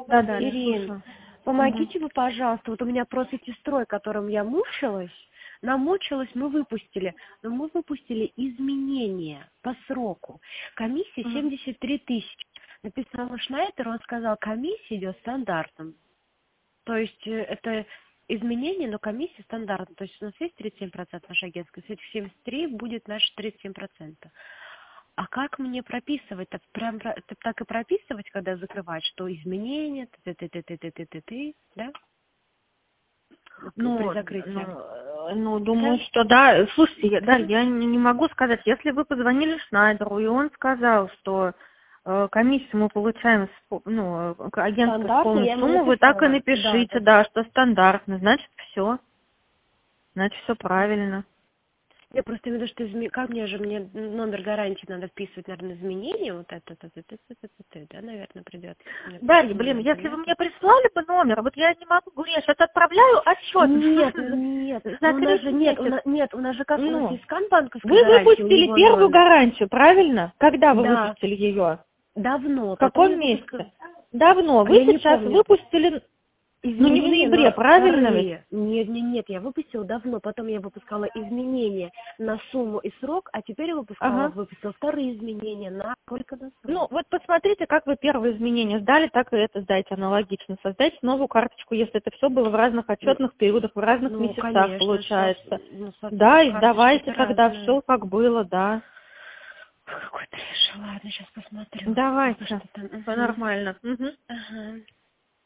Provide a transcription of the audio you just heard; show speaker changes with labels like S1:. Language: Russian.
S1: Да, я
S2: Ирин,
S1: слушаю.
S2: помогите вы, пожалуйста, вот у меня профитестрой, которым я мучилась, намучилась, мы выпустили, но мы выпустили изменения по сроку. Комиссия 73 тысячи. Написала Шнайдер, он сказал, комиссия идет стандартом. То есть это изменение, но комиссия стандартная. То есть у нас есть 37% наша агентская, с этих 73 будет наши 37%. А как мне прописывать? Прям так и прописывать, когда закрывать, что изменения, ты, да? При закрытии.
S1: Думаю, что да. Слушайте, я не могу сказать. Если вы позвонили Шнайдеру, и он сказал, что комиссию мы получаем, агентскую полную сумму, вы так и напишите, да, что стандартно, значит, все правильно.
S2: Я просто имею в виду, что как мне номер гарантии надо вписывать, наверное, изменения, вот это, да, наверное, придет.
S1: Дарья, если вы мне прислали бы номер, вот я не могу, говорю, я сейчас отправляю отчет.
S2: Нет, у нас же как, у нас есть скан банковской
S1: гарантии. Вы
S2: гарантии,
S1: выпустили первую гарантию, правильно? Когда вы выпустили ее?
S2: Давно.
S1: В каком месяце? Давно. Вы сейчас выпустили... не в ноябре, правильно ведь?
S2: Нет, я выпустила давно, потом я выпускала изменения на сумму и срок, а теперь я выпустила вторые изменения на сколько на срок.
S1: Вот посмотрите, как вы первые изменения сдали, так и это сдайте аналогично. Создайте новую карточку, если это все было в разных отчетных периодах, в разных месяцах, конечно, получается. Да, и сдавайте тогда все как было, да.
S2: Какой трэш, ладно, сейчас посмотрю.
S1: Давайте, все нормально.
S2: Ага.